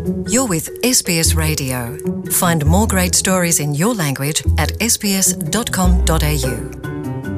You're with SBS Radio. Find more great stories in your language at sbs.com.au.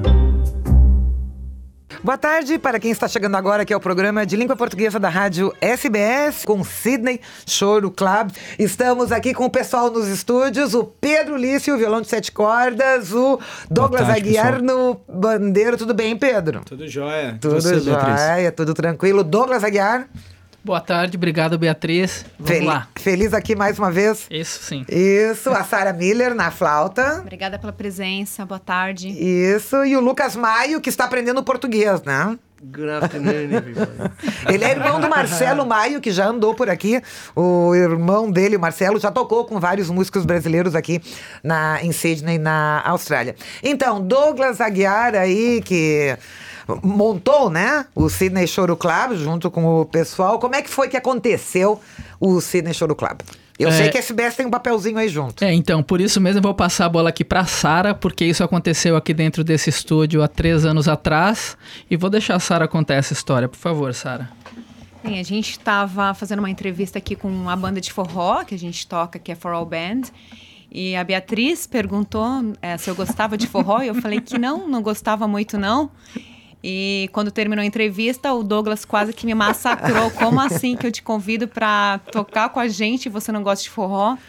Boa tarde para quem está chegando agora, que é o programa de língua portuguesa da rádio SBS, com Sydney Choro Club. Estamos aqui com o pessoal nos estúdios, o Pedro Lício, violão de 7 cordas, o Douglas Aguiar no bandeiro. Tudo bem, Pedro? Tudo jóia. Tudo jóia, tudo tranquilo. Douglas Aguiar. Boa tarde, obrigado, Beatriz. Vamos lá. Feliz aqui mais uma vez. Isso, sim. Isso, a Sara Miller na flauta. Obrigada pela presença, boa tarde. Isso, e o Lucas Maio, que está aprendendo português, né? Good afternoon, everybody. Ele é irmão do Marcelo Maio, que já andou por aqui. O irmão dele, o Marcelo, já tocou com vários músicos brasileiros aqui em Sydney, na Austrália. Então, Douglas Aguiar aí, que montou, né, o Sydney Choro Club junto com o pessoal. Como é que foi que aconteceu o Sydney Choro Club? Eu sei que a SBS tem um papelzinho aí junto. Então, por isso mesmo eu vou passar a bola aqui pra Sara, porque isso aconteceu aqui dentro desse estúdio há 3 anos atrás, e vou deixar a Sara contar essa história. Por favor, Sara. Bem, a gente estava fazendo uma entrevista aqui com a banda de forró, que a gente toca, que é For All Band, e a Beatriz perguntou se eu gostava de forró, e eu falei que não gostava muito não. E quando terminou a entrevista, o Douglas quase que me massacrou. Como assim que eu te convido para tocar com a gente e você não gosta de forró?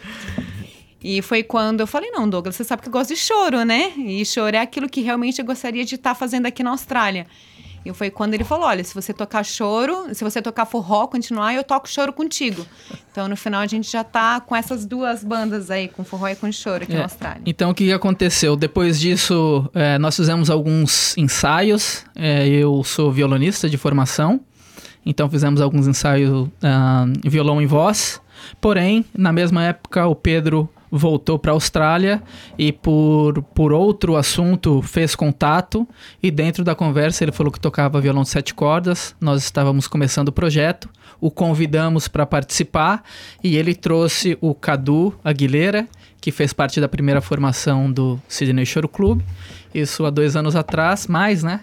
E foi quando eu falei, não, Douglas, você sabe que eu gosto de choro, né? E choro é aquilo que realmente eu gostaria de estar fazendo aqui na Austrália. E foi quando ele falou, olha, se você tocar choro, se você tocar forró, continuar, eu toco choro contigo. Então, no final, a gente já tá com essas 2 bandas aí, com forró e com choro aqui na Austrália. Então, o que aconteceu? Depois disso, nós fizemos alguns ensaios. Eu sou violonista de formação, então fizemos alguns ensaios violão e voz. Porém, na mesma época, o Pedro voltou para a Austrália e por outro assunto fez contato, e dentro da conversa ele falou que tocava violão de 7 cordas. Nós estávamos começando o projeto, o convidamos para participar e ele trouxe o Cadu Aguilera, que fez parte da primeira formação do Sydney Choro Club, isso há 2 anos atrás, mais, né?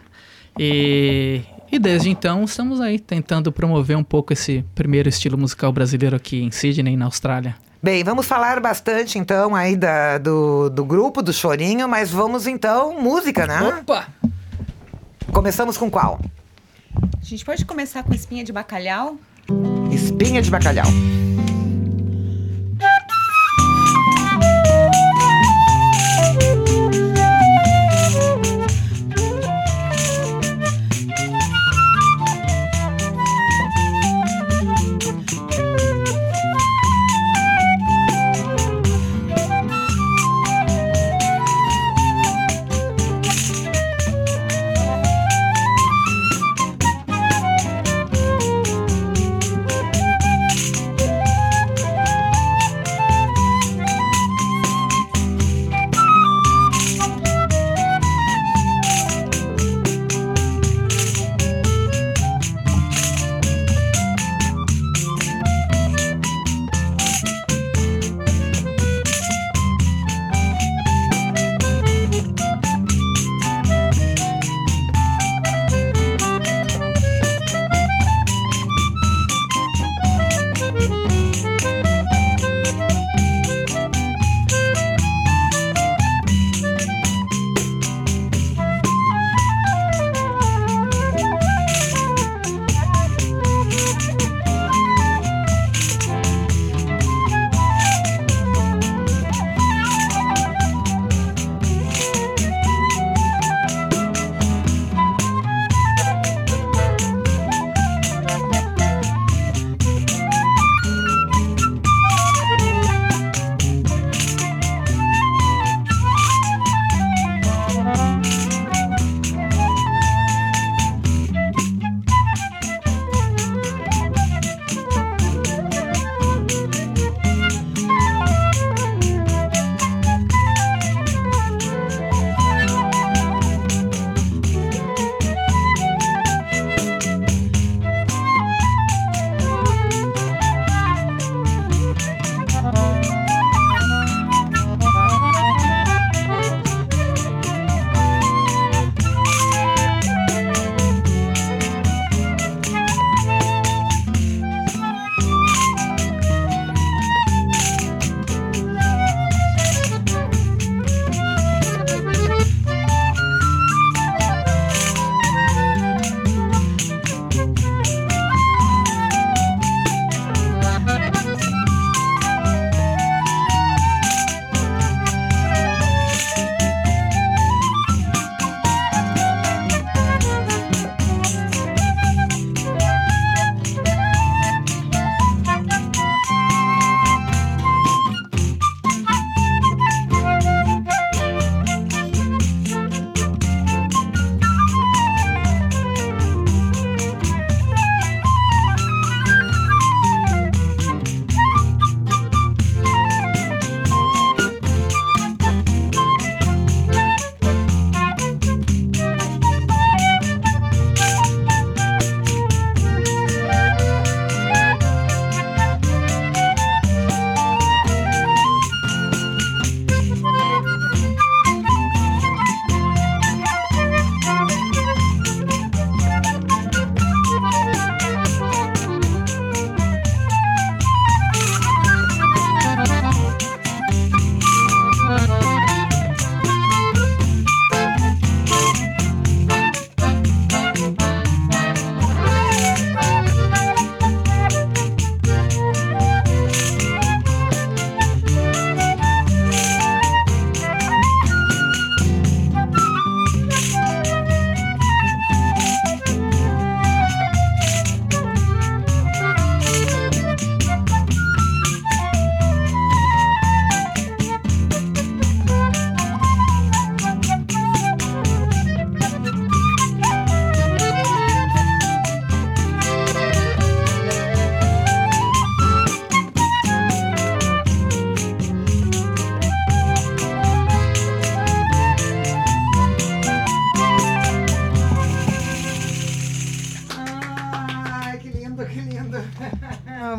E desde então estamos aí tentando promover um pouco esse primeiro estilo musical brasileiro aqui em Sydney, na Austrália. Bem, vamos falar bastante então aí do grupo, do chorinho, mas vamos então, música, né? Opa! Começamos com qual? A gente pode começar com Espinha de Bacalhau? Espinha de Bacalhau.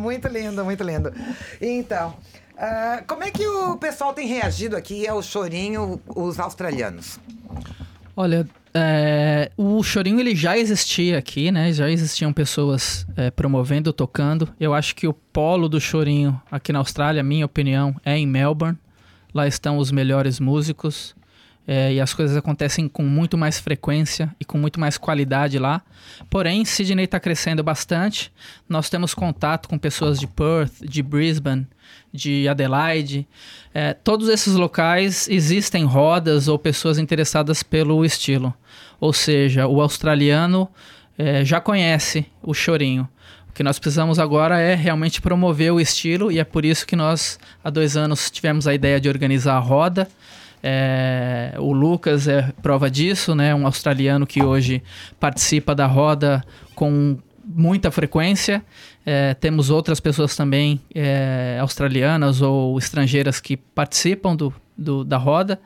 Muito lindo, muito lindo. Então, como é que o pessoal tem reagido aqui ao chorinho, os australianos? Olha, o chorinho ele já existia aqui, né? Já existiam pessoas promovendo, tocando. Eu acho que o polo do chorinho aqui na Austrália, minha opinião, é em Melbourne. Lá estão os melhores músicos. E as coisas acontecem com muito mais frequência e com muito mais qualidade lá. Porém, Sydney está crescendo bastante. Nós temos contato com pessoas de Perth, de Brisbane, de Adelaide. Todos esses locais existem rodas ou pessoas interessadas pelo estilo. Ou seja, o australiano já conhece o chorinho. O que nós precisamos agora é realmente promover o estilo, e é por isso que nós, há 2 anos, tivemos a ideia de organizar a roda. O Lucas é prova disso, né? Um australiano que hoje participa da roda com muita frequência. Temos outras pessoas também australianas ou estrangeiras que participam da roda.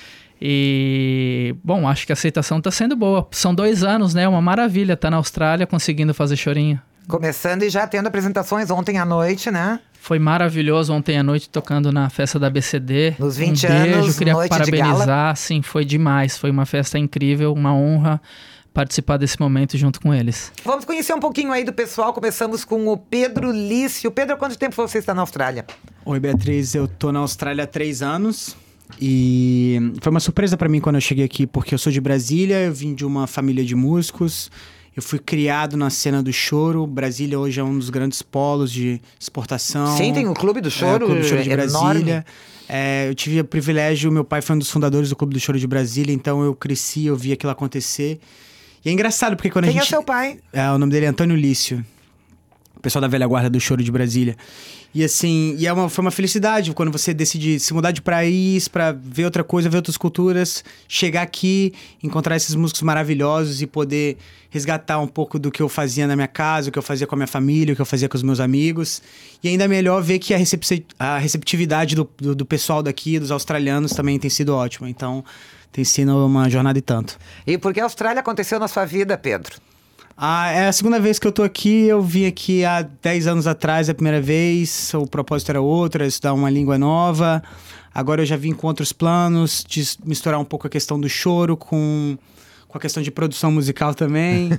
E, bom, acho que a aceitação está sendo boa. São 2 anos, né? Uma maravilha estar na Austrália conseguindo fazer chorinho. Começando e já tendo apresentações ontem à noite, né? Foi maravilhoso ontem à noite tocando na festa da ABCD. Nos 20 beijo, anos, queria noite parabenizar. de gala. Sim, foi demais. Foi uma festa incrível, uma honra participar desse momento junto com eles. Vamos conhecer um pouquinho aí do pessoal. Começamos com o Pedro Lício. Pedro, há quanto tempo você está na Austrália? Oi, Beatriz. Eu tô na Austrália há 3 anos. E foi uma surpresa pra mim quando eu cheguei aqui, porque eu sou de Brasília, eu vim de uma família de músicos. Eu fui criado na cena do choro. Brasília hoje é um dos grandes polos de exportação. Sim, tem o Clube do Choro, o Clube do Choro de enorme. Brasília. Eu tive o privilégio, meu pai foi um dos fundadores do Clube do Choro de Brasília, então eu cresci, eu vi aquilo acontecer. E é engraçado, porque quando Quem a gente... é seu pai? O nome dele é Antônio Lício. O pessoal da velha guarda do Choro de Brasília. E assim, foi uma felicidade quando você decide se mudar de país pra ver outra coisa, ver outras culturas, chegar aqui, encontrar esses músicos maravilhosos e poder resgatar um pouco do que eu fazia na minha casa, o que eu fazia com a minha família, o que eu fazia com os meus amigos. E ainda melhor ver que a receptividade do pessoal daqui, dos australianos, também tem sido ótima. Então, tem sido uma jornada e tanto. E por que a Austrália aconteceu na sua vida, Pedro? É a segunda vez que eu tô aqui. Eu vim aqui há 10 anos atrás, a primeira vez. O propósito era outro, era estudar uma língua nova. Agora eu já vim com outros planos, de misturar um pouco a questão do choro com a questão de produção musical também.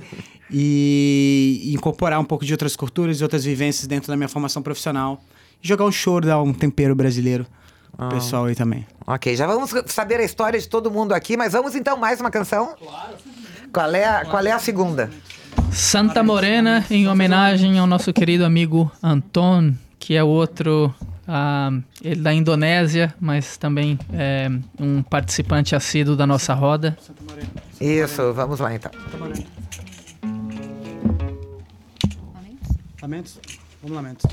e incorporar um pouco de outras culturas e outras vivências dentro da minha formação profissional. E jogar um choro, dar um tempero brasileiro pro pessoal aí também. Ok, já vamos saber a história de todo mundo aqui, mas vamos então mais uma canção? Claro. Qual é a segunda? Santa Morena, em homenagem ao nosso querido amigo Anton, que é outro ele da Indonésia, mas também é um participante assíduo da nossa roda. Isso, vamos lá então. Lamentos? Vamos lamentos.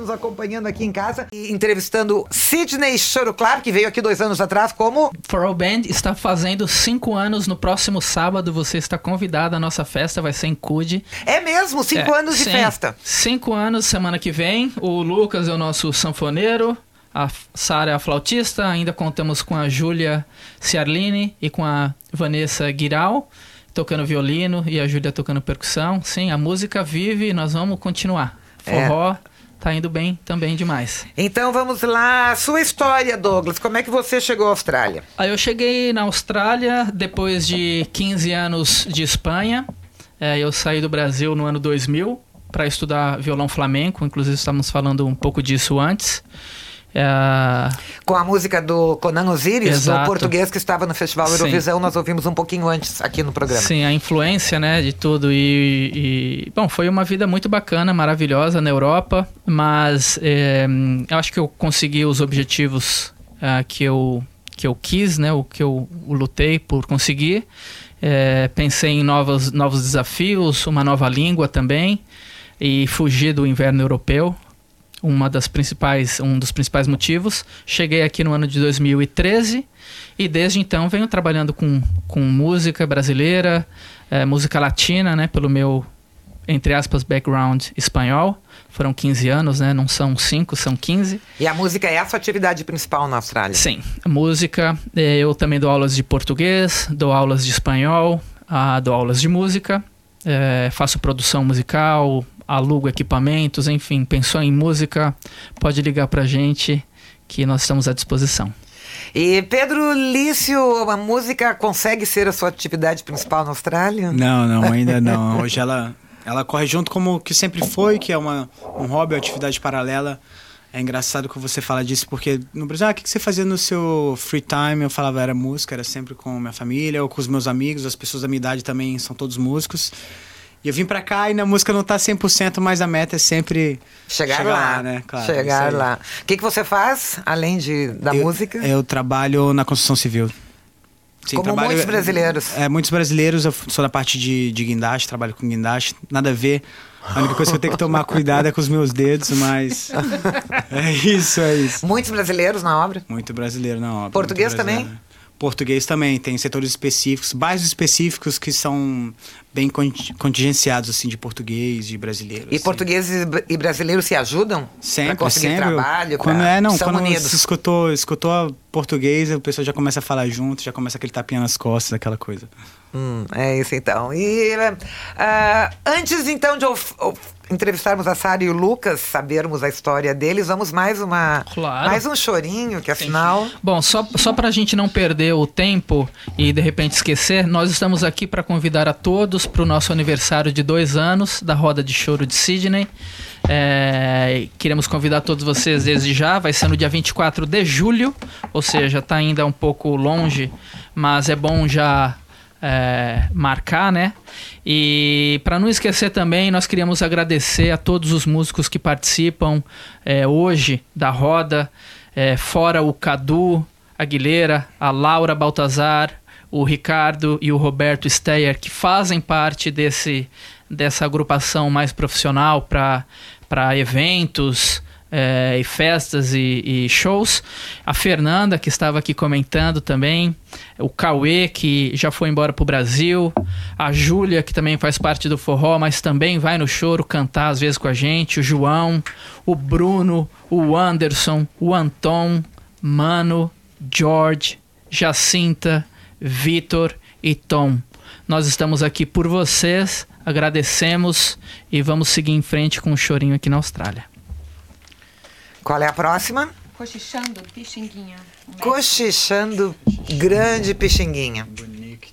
nos acompanhando aqui em casa e entrevistando Sidney Choro Claro, que veio aqui 2 anos atrás como... For All Band está fazendo 5 anos no próximo sábado. Você está convidado à nossa festa, vai ser em Cude. É mesmo, 5 anos de sim, festa. 5 anos, semana que vem. O Lucas é o nosso sanfoneiro, a Sara é a flautista. Ainda contamos com a Júlia Ciarlini e com a Vanessa Guiral, tocando violino, e a Júlia tocando percussão. Sim, a música vive e nós vamos continuar. Forró tá indo bem também demais. Então vamos lá, sua história, Douglas. Como é que você chegou à Austrália? Aí eu cheguei na Austrália depois de 15 anos de Espanha. Eu saí do Brasil no ano 2000 para estudar violão flamenco. Inclusive estávamos falando um pouco disso antes. Com a música do Conan Osiris, Exato. do português que estava no Festival Sim. Eurovisão, nós ouvimos um pouquinho antes aqui no programa. Sim, a influência, né, de tudo. Bom, foi uma vida muito bacana, maravilhosa na Europa, mas eu acho que eu consegui os objetivos que eu quis, né, o que eu lutei por conseguir. Pensei em novos desafios, uma nova língua também, e fugir do inverno europeu. Um dos principais motivos. Cheguei aqui no ano de 2013 e desde então venho trabalhando com música brasileira, música latina, né, pelo meu, entre aspas, background espanhol. Foram 15 anos, né, não são 5, são 15. E a música é a sua atividade principal na Austrália? Sim, a música. Eu também dou aulas de português, dou aulas de espanhol, dou aulas de música, faço produção musical, alugo equipamentos, enfim, pensou em música, pode ligar pra gente que nós estamos à disposição. E Pedro Lício, a música consegue ser a sua atividade principal na Austrália? Não, ainda não. Hoje ela corre junto como que sempre foi, que é um hobby, uma atividade paralela. É engraçado que você fala disso, porque no Brasil, o que você fazia no seu free time? Eu falava, era música, era sempre com minha família ou com os meus amigos, as pessoas da minha idade também são todos músicos. E eu vim pra cá e na música não tá 100%, mas a meta é sempre chegar lá, né? Claro, chegar lá. O que você faz, além da música? Eu trabalho na construção civil. Sim, como muitos brasileiros. Muitos brasileiros. Eu sou da parte de guindaste, trabalho com guindaste. Nada a ver. A única coisa que eu tenho que tomar cuidado é com os meus dedos, mas... é isso. Muitos brasileiros na obra? Muito brasileiro na obra. Português também? Português também, tem setores específicos, bairros específicos que são bem contingenciados, assim, de português, de brasileiro. E assim. Portugueses e brasileiros se ajudam? Sempre, pra conseguir trabalho? Quando são quando unidos. se escutou português, o pessoal já começa a falar junto, já começa aquele tapinha nas costas, aquela coisa. É isso então. E antes então de entrevistarmos a Sara e o Lucas, sabermos a história deles, vamos mais um chorinho, que afinal... Sim. Bom, só pra gente não perder o tempo e de repente esquecer, nós estamos aqui para convidar a todos para o nosso aniversário de 2 anos da Roda de Choro de Sidney. Queremos convidar todos vocês desde já, vai ser no dia 24 de julho, ou seja, tá ainda um pouco longe, mas é bom já marcar, né? E para não esquecer também, nós queríamos agradecer a todos os músicos que participam hoje da roda, fora o Cadu Aguilera, a Laura Baltazar, o Ricardo e o Roberto Steyer, que fazem parte dessa agrupação mais profissional para eventos, e festas e shows. A Fernanda, que estava aqui comentando também, o Cauê, que já foi embora pro Brasil, a Júlia, que também faz parte do forró, mas também vai no choro cantar às vezes com a gente, o João, o Bruno, o Anderson, o Anton, Mano, George, Jacinta, Vitor e Tom. Nós estamos aqui por vocês, agradecemos e vamos seguir em frente com o chorinho aqui na Austrália. Qual é a próxima? Cochichando, Pixinguinha. Cochichando, grande Pixinguinha. Bonito.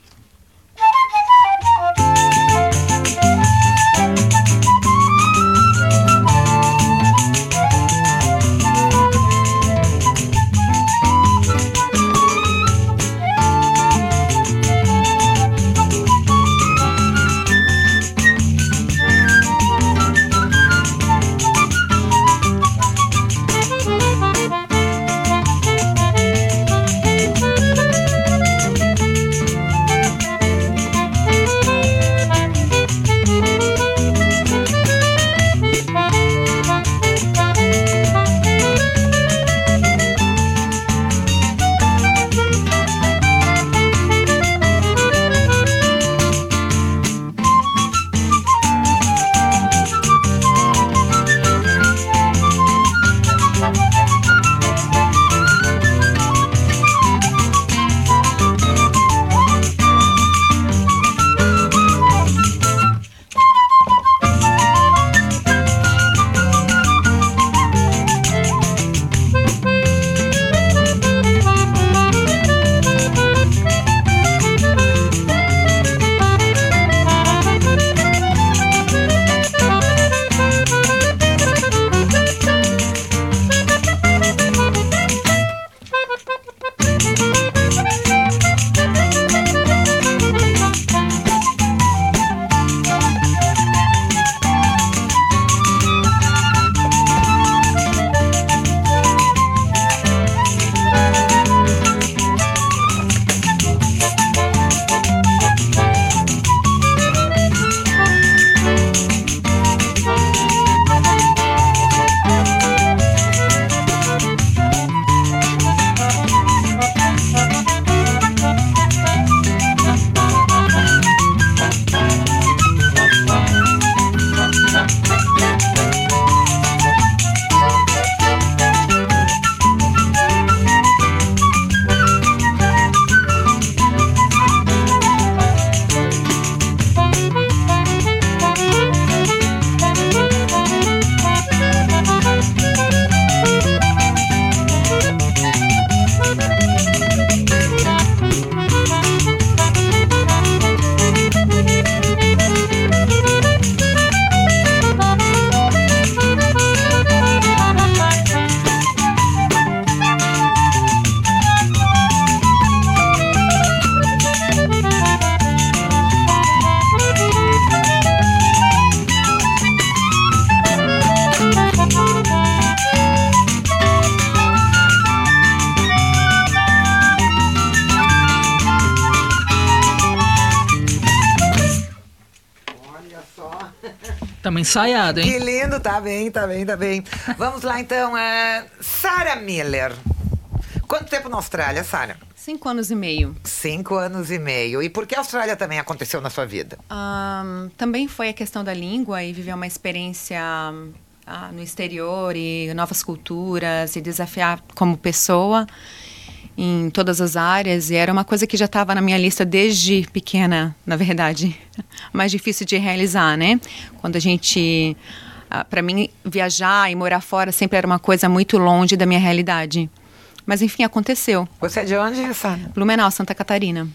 Estamos ensaiados, hein? Que lindo, tá bem. Vamos lá, então. Sarah Miller. Quanto tempo na Austrália, Sarah? 5 anos e meio. 5 anos e meio. E por que a Austrália também aconteceu na sua vida? Também foi a questão da língua e viver uma experiência no exterior e novas culturas e desafiar como pessoa em todas as áreas. E era uma coisa que já estava na minha lista desde pequena, na verdade. Mais difícil de realizar, né? Quando a gente... para mim, viajar e morar fora sempre era uma coisa muito longe da minha realidade. Mas, enfim, aconteceu. Você é de onde, Sarah? Blumenau, Santa Catarina.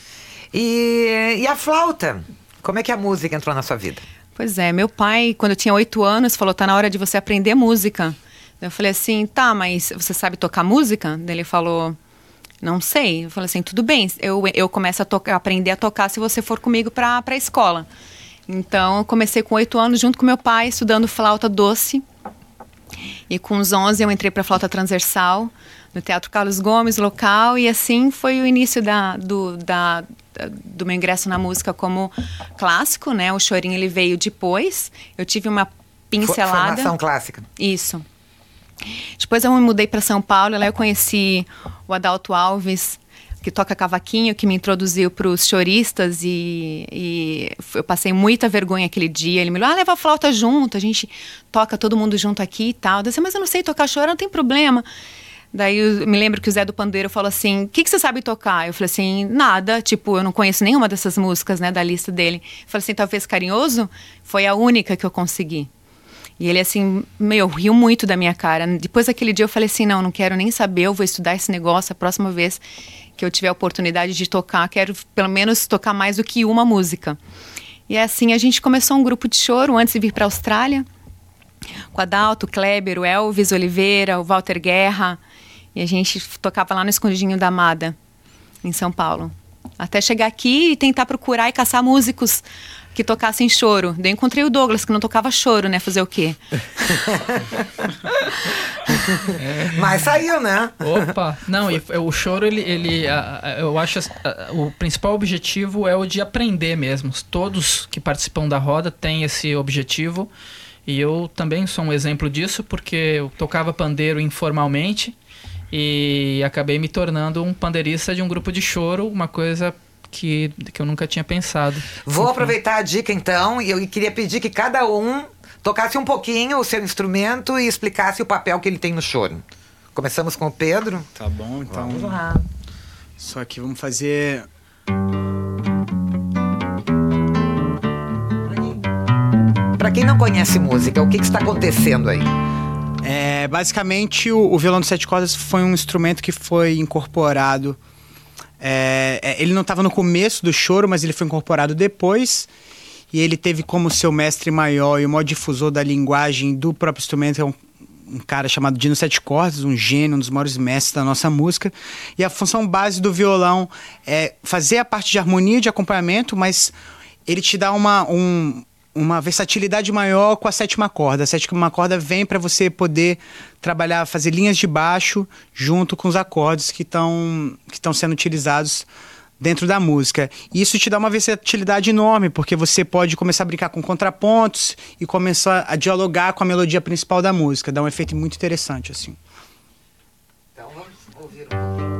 E a flauta? Como é que a música entrou na sua vida? Pois é, meu pai, quando eu tinha 8 anos, falou, tá na hora de você aprender música. Eu falei assim, tá, mas você sabe tocar música? Ele falou, não sei. Eu falei assim, tudo bem, eu começo a aprender a tocar se você for comigo pra escola. Então, eu comecei com 8 anos, junto com meu pai, estudando flauta doce. E com os 11 eu entrei pra flauta transversal, no Teatro Carlos Gomes, local, e assim foi o início do meu ingresso na música como clássico, né? O chorinho, ele veio depois. Eu tive uma pincelada. Formação clássica. Isso. Depois eu me mudei para São Paulo, lá eu conheci o Adalto Alves, que toca cavaquinho, que me introduziu para os choristas e eu passei muita vergonha aquele dia. Ele me falou, leva a flauta junto, a gente toca todo mundo junto aqui e tal. Eu disse, mas eu não sei tocar choro, não tem problema. Daí eu me lembro que o Zé do Pandeiro falou assim, o que você sabe tocar? Eu falei assim, nada, tipo, eu não conheço nenhuma dessas músicas, né, da lista dele. Eu falei assim, talvez Carinhoso? Foi a única que eu consegui. E ele assim, riu muito da minha cara. Depois daquele dia eu falei assim, não quero nem saber, eu vou estudar esse negócio a próxima vez que eu tiver a oportunidade de tocar, quero pelo menos tocar mais do que uma música. E assim, a gente começou um grupo de choro antes de vir para a Austrália, com o Adalto, o Kleber, o Elvis Oliveira, o Walter Guerra. E a gente tocava lá no Escondidinho da Amada, em São Paulo. Até chegar aqui e tentar procurar e caçar músicos que tocassem choro. Daí eu encontrei o Douglas, que não tocava choro, né? Fazer o quê? Mas saiu, né? Opa! Não, e o choro, eu acho o principal objetivo é o de aprender mesmo. Todos que participam da roda têm esse objetivo. E eu também sou um exemplo disso, porque eu tocava pandeiro informalmente e acabei me tornando um pandeirista de um grupo de choro, uma coisa que eu nunca tinha pensado. Vou aproveitar a dica então, e eu queria pedir que cada um tocasse um pouquinho o seu instrumento e explicasse o papel que ele tem no choro. Começamos com o Pedro. Tá bom, então. Vamos lá. Só que vamos fazer... Pra quem não conhece música, o que está acontecendo aí? Basicamente, o violão de 7 cordas foi um instrumento que foi incorporado. Ele não estava no começo do choro, mas ele foi incorporado depois. E ele teve como seu mestre maior e o maior difusor da linguagem do próprio instrumento, um cara chamado Dino Sete Cordas, um gênio, um dos maiores mestres da nossa música. E a função base do violão é fazer a parte de harmonia, de acompanhamento, mas ele te dá uma versatilidade maior com a sétima corda. A sétima corda vem para você poder trabalhar, fazer linhas de baixo junto com os acordes que estão sendo utilizados dentro da música. E isso te dá uma versatilidade enorme, porque você pode começar a brincar com contrapontos e começar a dialogar com a melodia principal da música. Dá um efeito muito interessante, assim. Então vamos ouvir um pouquinho.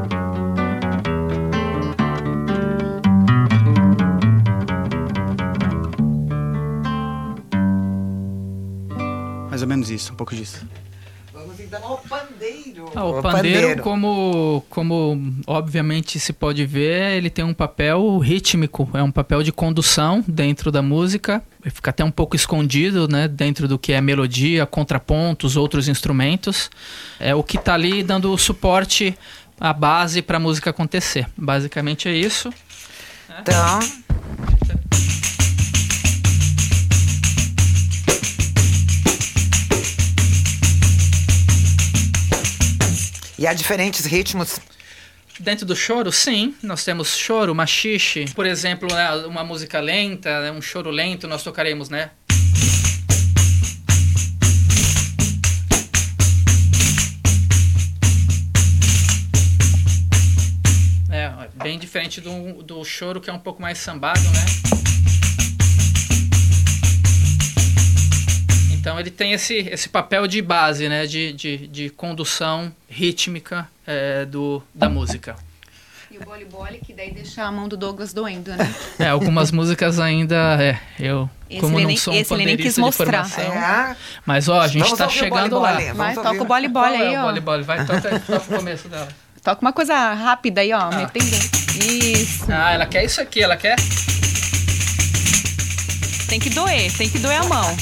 Mais ou menos isso, um pouco disso. Vamos então ao pandeiro. O pandeiro, como obviamente se pode ver, ele tem um papel rítmico, é um papel de condução dentro da música, fica até um pouco escondido, né, dentro do que é melodia, contrapontos, outros instrumentos. É o que está ali dando o suporte, a base para a música acontecer. Basicamente é isso. Então... E há diferentes ritmos? Dentro do choro, sim. Nós temos choro, machixe. Por exemplo, né, uma música lenta, né, um choro lento, nós tocaremos, né? Bem diferente do choro, que é um pouco mais sambado, né? Então ele tem esse papel de base, né? De condução rítmica da música. E o Boli Boli, que daí deixa a mão do Douglas doendo, né? Algumas músicas ainda como não sou um pandeirista de formação. Mas ó, a gente tá chegando lá. Vai, toca o Boli Boli aí, ó. Boli Boli, vai, toca o começo dela. Toca uma coisa rápida aí, ó, metendo. Isso. Ela quer isso aqui, ela quer... Tem que doer a mão.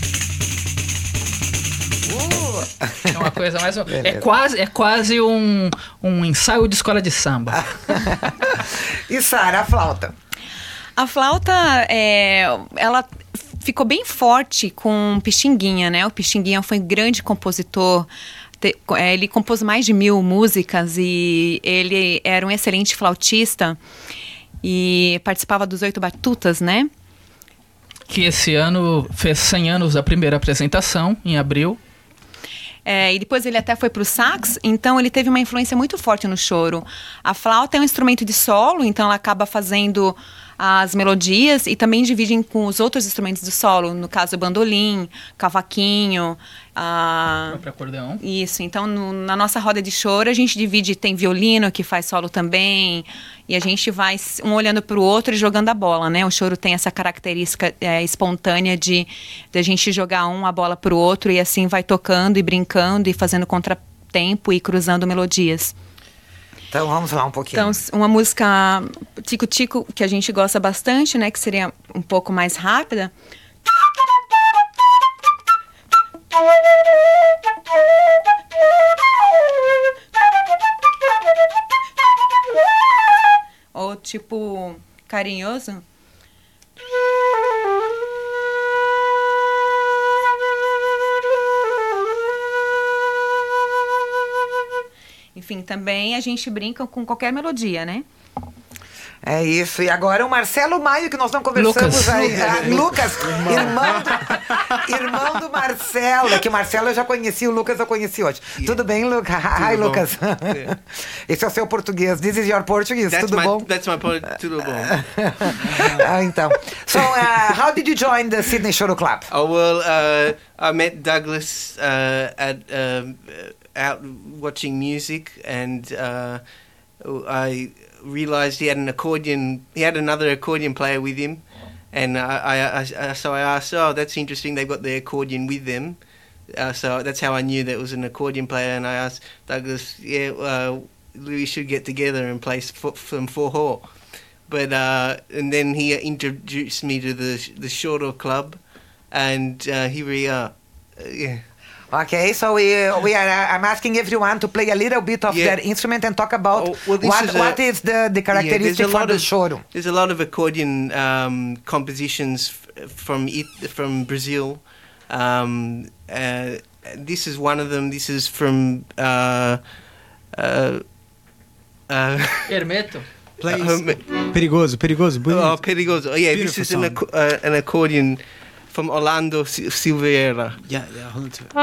É uma coisa mais... É quase um ensaio de escola de samba. E Sara, a flauta? A flauta, ela ficou bem forte com Pixinguinha, né? O Pixinguinha foi um grande compositor. Ele compôs mais de 1000 músicas e ele era um excelente flautista e participava dos 8 Batutas, né? Que esse ano fez 100 anos da primeira apresentação, em abril. E depois ele até foi para o sax, então ele teve uma influência muito forte no choro. A flauta é um instrumento de solo, então ela acaba fazendo as melodias e também dividem com os outros instrumentos do solo, no caso o bandolim, cavaquinho, O próprio acordeão. Isso, então na nossa roda de choro a gente divide, tem violino que faz solo também, e a gente vai um olhando para o outro e jogando a bola, né? O choro tem essa característica espontânea de a gente jogar a bola para o outro e assim vai tocando e brincando e fazendo contratempo e cruzando melodias. Então vamos lá um pouquinho. Então, uma música Tico Tico que a gente gosta bastante, né? Que seria um pouco mais rápida. Ou tipo carinhoso. Enfim, também a gente brinca com qualquer melodia, né? É isso. E agora o Marcelo Maio, que nós não conversamos aí. Lucas, irmão do Marcelo. É que o Marcelo eu já conheci, o Lucas eu conheci hoje. Tudo bem, Lucas? Hi, Lucas. Esse é o seu português. This is your Portuguese. Tudo bom? That's my tudo bom. Então. So, how did you join the Sydney Choro Club? Oh, well, I met Douglas at out watching music, and I realized he had an accordion. He had another accordion player with him, and so I asked, "Oh, that's interesting. They've got the accordion with them." So that's how I knew that it was an accordion player. And I asked Douglas, we should get together and play some forró. But and then he introduced me to the Choro Club, and here we are. Yeah. Okay, so I'm asking everyone to play a little bit of their instrument and talk about what is the characteristic for the choro. There's a lot of accordion compositions from Brazil. This is one of them. This is from Hermeto. Perigoso, bonito. Oh, Perigoso. Oh, yeah, Beautiful this is an accordion from Orlando Silveira. Yeah, hold on to it.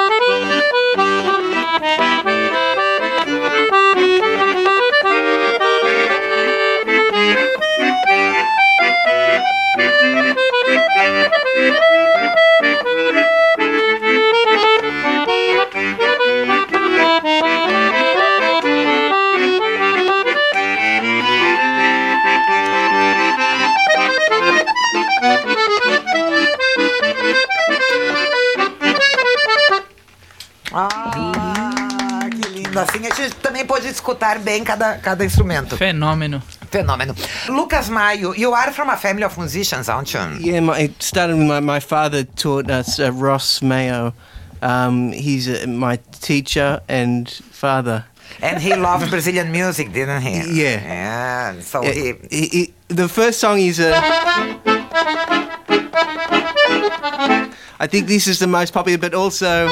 Que lindo. Assim a gente também pode escutar bem cada instrumento. Fenômeno. Lucas Maio, you are from a family of musicians, aren't you? Yeah, it started with my father taught us Ross Mayo. He's my teacher and father. And he loved Brazilian music, didn't he? Yeah. Yeah. So he the first song is I think this is the most popular, but also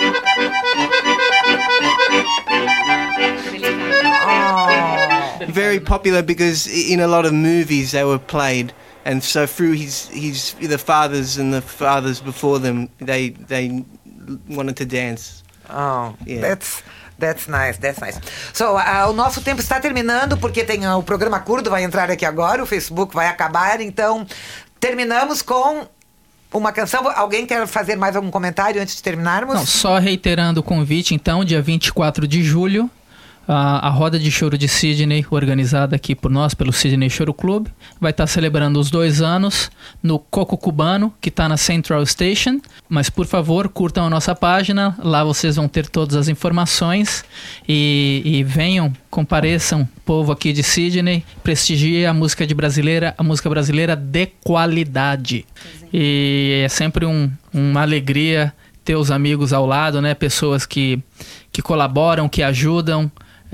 very popular because in a lot of movies they were played, and so through his the fathers and the fathers before them, they wanted to dance. Oh, Yeah. That's nice. So, o nosso tempo está terminando porque tem o programa curto vai entrar aqui agora, o Facebook vai acabar, então terminamos com uma canção. Alguém quer fazer mais algum comentário antes de terminarmos? Não, só reiterando o convite, então, dia 24 de julho, a Roda de Choro de Sydney, organizada aqui por nós, pelo Sydney Choro Club, vai estar celebrando os 2 anos no Coco Cubano, que está na Central Station. Mas, por favor, curtam a nossa página, lá vocês vão ter todas as informações e venham, compareçam, povo aqui de Sydney, prestigie a música brasileira de qualidade. E é sempre uma alegria ter os amigos ao lado, né? Pessoas que colaboram, que ajudam.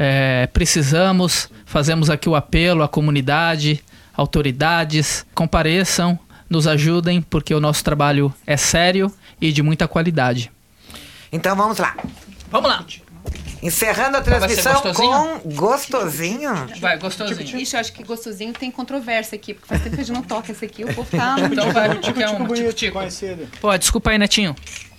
Fazemos aqui o apelo à comunidade, autoridades, compareçam, nos ajudem, porque o nosso trabalho é sério e de muita qualidade. Então vamos lá. Vamos lá. Encerrando a transmissão com Gostosinho. Vai, Gostosinho. Ixi, eu acho que Gostosinho tem controvérsia aqui, porque faz tempo que a gente não toca esse aqui, eu vou ficar... Então vai, tico-tico. Pô, desculpa aí, Netinho.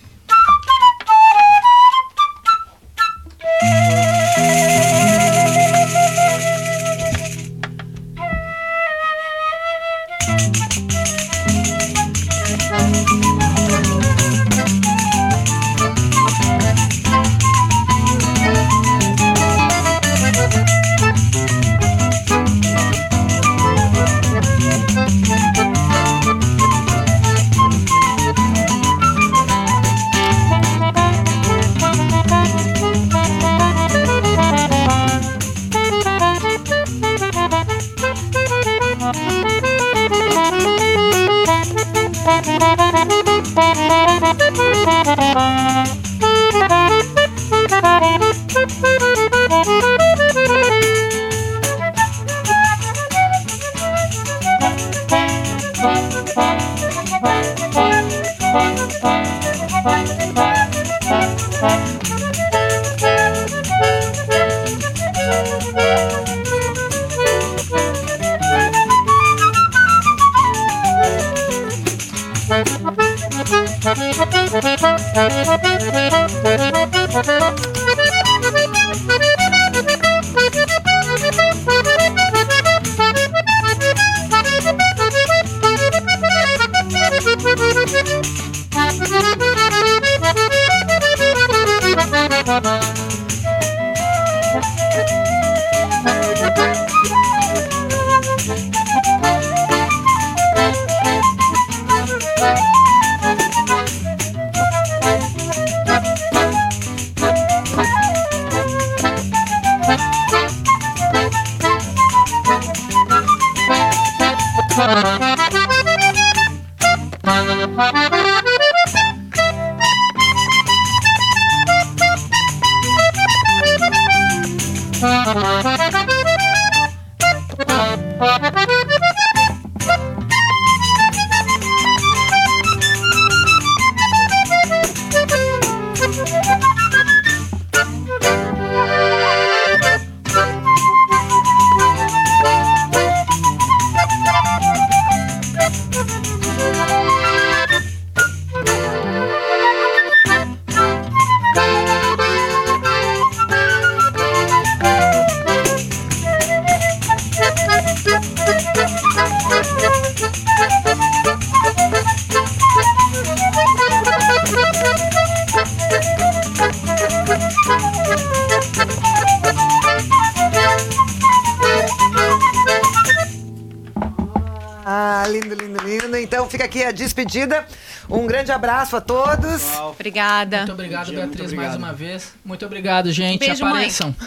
Lindo, lindo, lindo. Então fica aqui a despedida. Um grande abraço a todos. Obrigada. Muito obrigado, Beatriz, mais uma vez. Muito obrigado, gente. Beijo, Apareçam.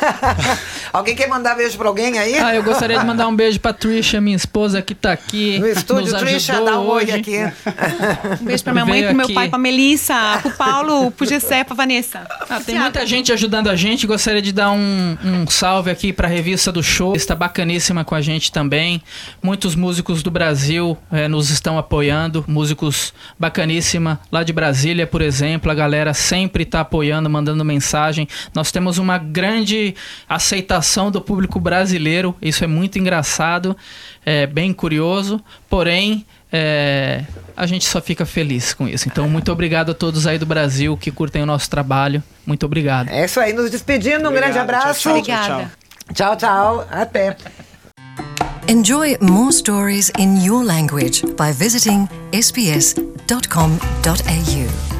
Alguém quer mandar beijo pra alguém aí? Eu gostaria de mandar um beijo pra Trisha, minha esposa, que tá aqui. No estúdio, Trisha, dá um oi aqui. Um beijo pra minha mãe, pro meu pai, pra Melissa, pro Paulo, pro Gessé, pra Vanessa. Tem muita gente ajudando a gente. Gostaria de dar um salve aqui pra Revista do Show. Está bacaníssima com a gente também. Muitos músicos do Brasil nos estão apoiando. Músicos bacaníssima lá de Brasília, por exemplo. A galera sempre tá apoiando, mandando mensagem. Nós temos uma grande aceitação do público brasileiro. Isso é muito engraçado, é bem curioso. Porém, a gente só fica feliz com isso. Então, muito obrigado a todos aí do Brasil que curtem o nosso trabalho. Muito obrigado. É isso aí, nos despedindo. Um grande abraço. Tchau, obrigada. Tchau, tchau. Até. Enjoy more stories in your language by visiting sbs.com.au. sbs.com.au